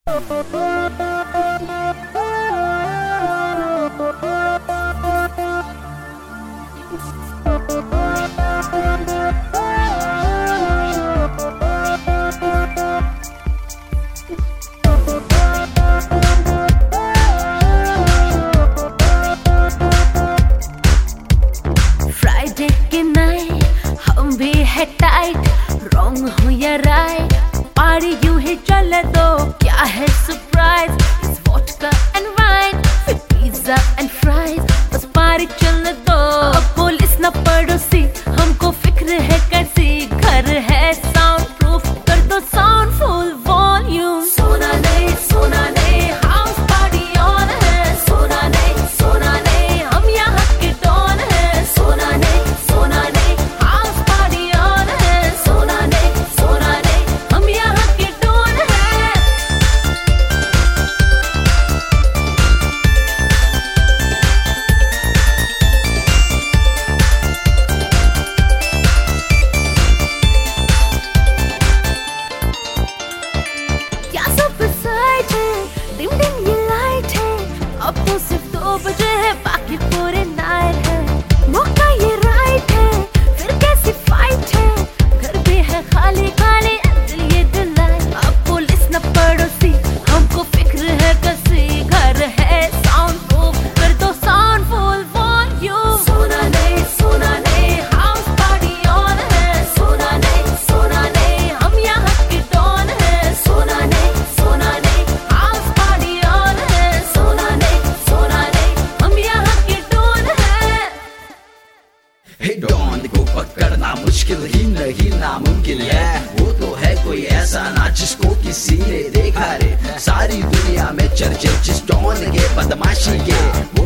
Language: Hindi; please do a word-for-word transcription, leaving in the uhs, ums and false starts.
फ्राइडे की नाइट हम भी है टाइट, रॉन्ग हूँ या राइट, पार्टी यूं ही चले दो, क्या है surprise, it's vodka and wine फिर पिज्जा एंड फ्राइज, बस पार्टी चलने दो। अब पुलिस न पड़ोसी, हमको फिक्र है कैसी, घर है साउंड प्रूफ, कर दो साउंड फुल वॉल्यूम। सोना नहीं सोना नहीं, हाउस पार्टी ऑन है, सोना नहीं सोना नहीं, हम यहाँ के डॉन है, सोना नहीं सोना नहीं, हाउस पार्टी ऑन है, सोना नहीं सोना नहीं, हम यहाँ के डॉन है। क्या सब साइड है, डिम डिम ये लाइट है, अब तो सिर्फ दो बजे है, बाकी पूरे नाइट है, मौका ये राइट है, फिर कैसी फाइट है, घर भी है खाली खाली, दिल ये दिलाए, अब पुलिस न पड़ोसी, हमको फिक्र है कैसी, घर है साउंड प्रूफ, कर दो साउंड फुल वॉल्यूम। सोना नहीं सोना नहीं, हाउस पार्टी ऑन है, सोना नहीं सोना नहीं, हम यहाँ के डॉन है, सोना नहीं सोना नहीं, हाउस पार्टी ऑन है, सोना नहीं सोना नहीं, हम यहाँ के डॉन है। हे डॉन को पकड़ना मुश्किल ही नहीं नामुमकिन है, वो तो है कोई ऐसा ना जिसको किसी ने देखा रे, सारी दुनिया में चर्चे जिस डॉन के बदमाशी के, वो